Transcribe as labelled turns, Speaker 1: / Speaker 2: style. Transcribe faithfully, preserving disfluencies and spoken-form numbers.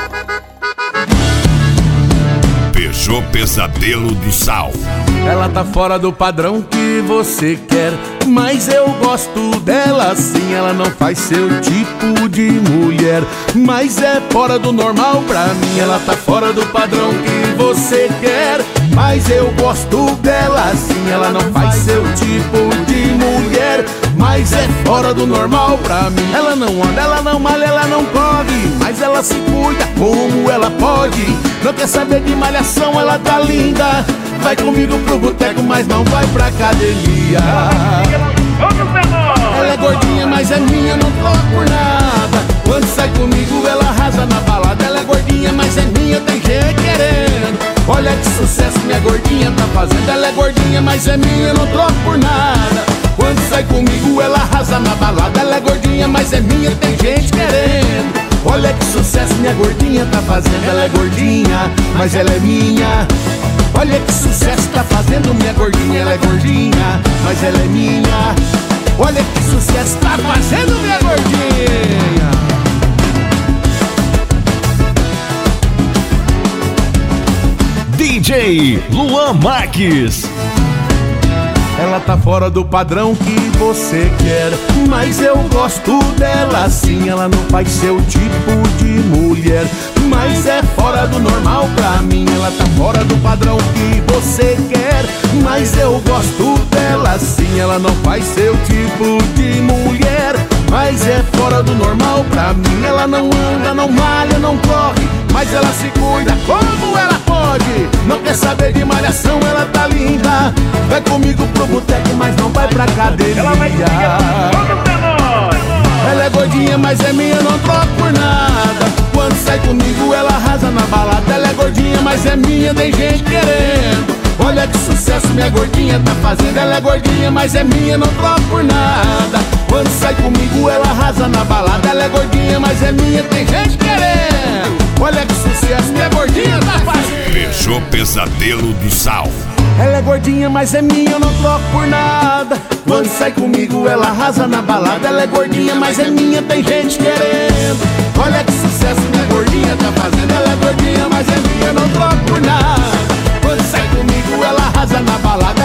Speaker 1: Peugeot Pesadelo do Sal.
Speaker 2: Ela tá fora do padrão que você quer, mas eu gosto dela assim. Ela não faz seu tipo de mulher, mas é fora do normal pra mim. Ela tá fora do padrão que você quer, mas eu gosto dela assim. Ela não faz seu tipo de mulher, mas é fora do normal pra mim. Ela não anda, ela não malha, ela não corre, mas ela se cuida como ela pode. Não quer saber de malhação, ela tá linda. Vai comigo pro boteco, mas não vai pra academia. Ela é gordinha, mas é minha, não troco por nada. Quando sai comigo, ela arrasa na balada. Ela é gordinha, mas é minha, tem gente querendo. Olha que sucesso minha gordinha tá fazendo. Ela é gordinha, mas é minha, não troco por nada. Quando sai comigo, ela arrasa na balada. Ela é gordinha, mas é minha, tem gente querendo. Olha que sucesso minha gordinha tá fazendo. Ela é gordinha, mas ela é minha. Olha que sucesso tá fazendo minha gordinha. Ela é gordinha, mas ela é minha. Olha que sucesso tá fazendo minha gordinha.
Speaker 3: D J Luan Marques.
Speaker 2: Ela tá fora do padrão que você quer, mas eu gosto dela assim. Ela não faz seu tipo de mulher, mas é fora do normal pra mim. Ela tá fora do padrão que você quer, mas eu gosto dela assim. Ela não faz seu tipo de mulher, mas é fora do normal pra mim. Ela não anda, não malha, não corre, mas ela se cuida como ela pode. Não quer saber de malhação, ela tá linda. Vai comigo pro boteco, mas não vai pra academia. Ela vai Ela é gordinha, mas é minha, não troco por nada. Quando sai comigo, ela arrasa na balada. Ela é gordinha, mas é minha, tem gente querendo. Olha que sucesso minha gordinha tá fazendo. Ela é gordinha, mas é minha, não troco por nada. Quando sai comigo, ela arrasa na balada. Ela é gordinha, mas é minha, tem gente querendo. Olha que sucesso minha gordinha tá fazendo.
Speaker 1: Peugeot Pesadelo do Sal.
Speaker 2: Ela é gordinha, mas é minha, eu não troco por nada. Quando sai comigo, ela arrasa na balada. Ela é gordinha, mas é minha, tem gente querendo. Olha que sucesso minha gordinha tá fazendo. Ela é gordinha, mas é minha, eu não troco por nada. Quando sai comigo, ela arrasa na balada.